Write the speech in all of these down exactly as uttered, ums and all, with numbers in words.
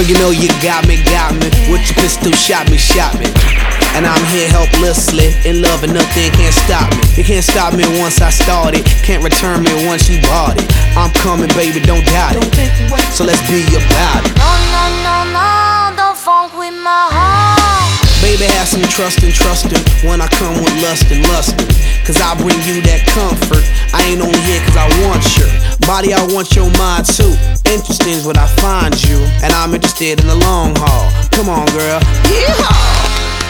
you know you got me, got me. With your pistol, shot me, shot me. And I'm here helplessly, in love and nothing can't stop me. You can't stop me once I started, can't return me once you bought it. I'm coming, baby, don't doubt it. So let's be about it. No, no, no, no, don't funk with my heart. Baby, have some trust and trustin' when I come with lust and lustin'. Cause I bring you that comfort. I ain't only here cause I want your body, I want your mind too. Interesting is what I find you, and I'm interested in the long haul. Come on, girl. Yeehaw!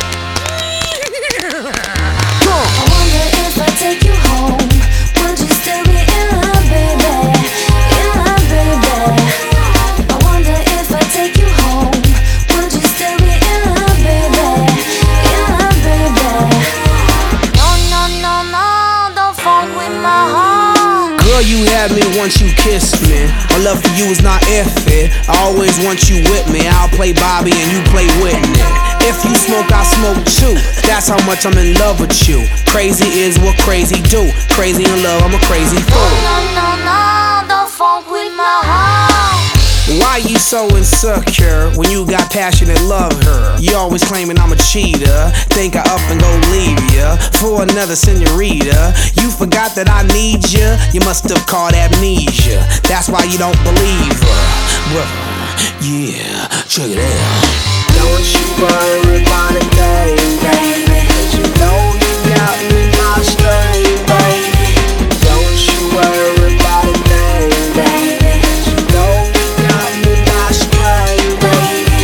I wonder if I take you home, would you still be in love, baby? In love, baby. I wonder if I take you home, would you still be in love, baby? In love, baby. No, no, no, no, don't funk with my heart. Girl, you had me once you kissed me. My love for you is not iffy. I always want you with me. I'll play Bobby and you play Whitney. If you smoke, I smoke too. That's how much I'm in love with you. Crazy is what crazy do. Crazy in love, I'm a crazy fool. No, no, no, don't funk with my heart. Why you so insecure when you got passionate love her? You always claiming I'm a cheater. Think I up and go leave ya for another senorita. You forgot that I need ya. You must have caught amnesia. That's why you don't believe her. Brother, yeah, check it out. Don't you worry about a thing, baby. Cause you know you got me my string, baby. Don't you worry about a thing, baby. Cause you know you got me my string, baby.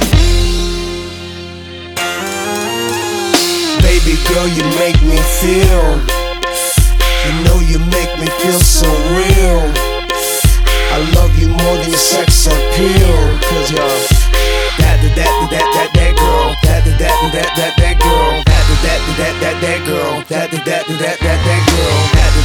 Baby girl, you make me feel. You know you make me feel so real. I love you more than your sex appeal. Cause you're that, that, that, that, that, that girl. That, that, that, that, that, that girl. That, that, that, that, that, that girl. That, that, that, that, that, that girl. That,